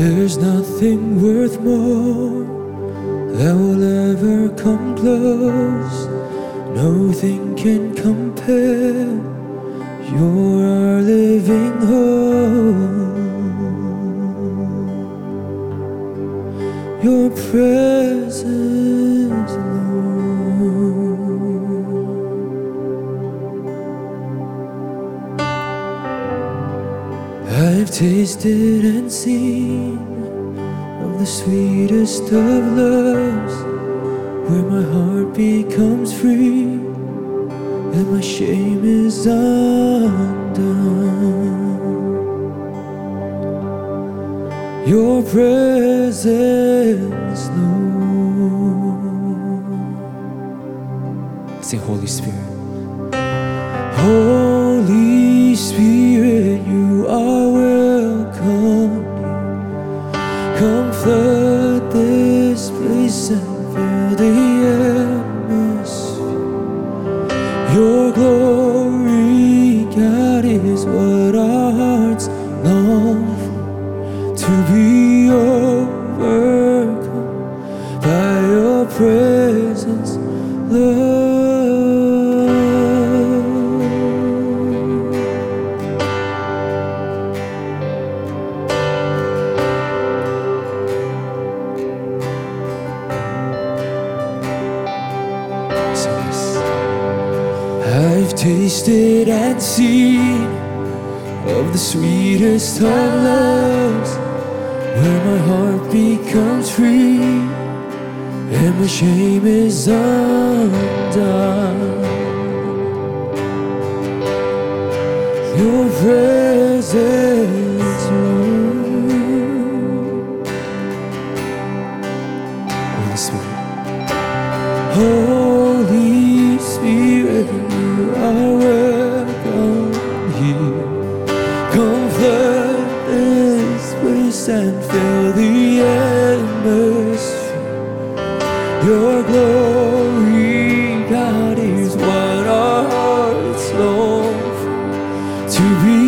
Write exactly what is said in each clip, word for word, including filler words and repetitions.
There's nothing worth more that will ever come close. Nothing can compare. You're our living hope. Your presence, Lord. I've tasted and seen of the sweetest of loves, where my heart becomes free and my shame is undone. Your presence, Lord. Sing Holy Spirit. Holy Spirit, you are welcome here. Come flood this place and fill the atmosphere. Your glory, God, is what our hearts long for. To be overcome by your presence, Lord. I've tasted and seen of the sweetest of loves, where my heart becomes free and my shame is undone. Your presence, Lord. Holy Spirit. Holy Spirit, you are welcome here. Come flood this place and fill the atmosphere. Your glory, God, is what our hearts long for. To be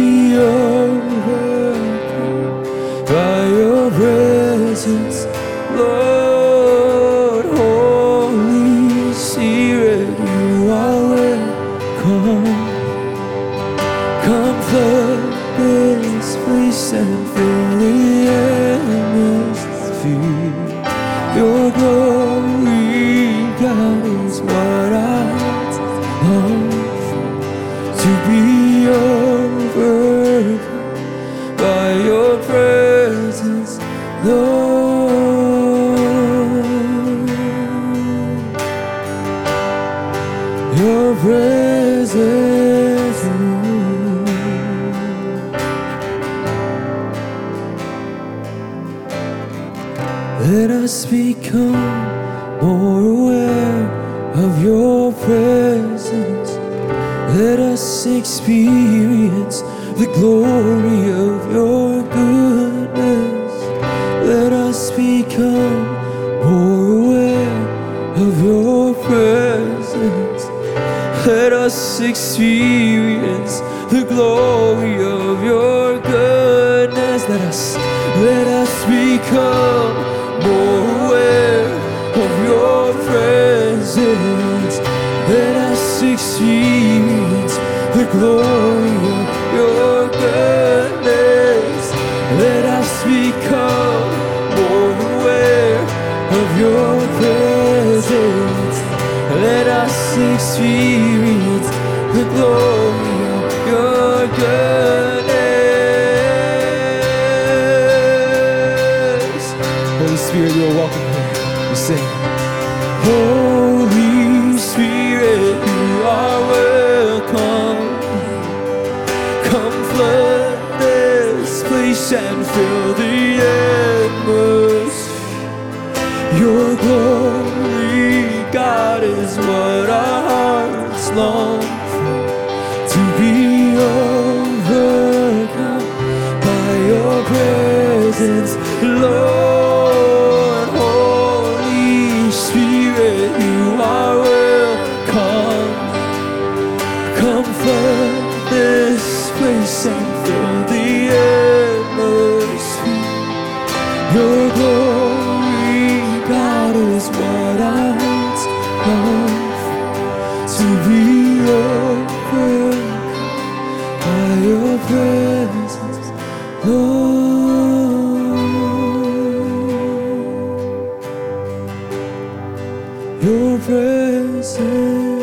overcome by your presence, Lord. Holy Spirit, you are welcome. Come flood this place and fill the atmosphere. Your glory, God, is what I long for. To be overcome by your presence, Lord. Your presence, Lord. Let us become more aware of your presence. Let us experience the glory of your goodness. Let us become more aware of your presence. Let us experience the glory of your goodness. Let us, let us become more aware of your presence. Let us experience the glory of your goodness. Let us become more aware of your presence. Let us experience the glory of your goodness. Holy Spirit, you are welcome here. We sing. Holy Spirit, you are welcome. Come flood this place and fill the atmosphere. Your glory, God, is what our hearts long for. To be overcome by your presence, Lord. Holy Spirit, you are welcome. Come flood this place and fill the atmosphere. Your glory, God, is what I long for, to be overcome by your presence, Lord. Your presence.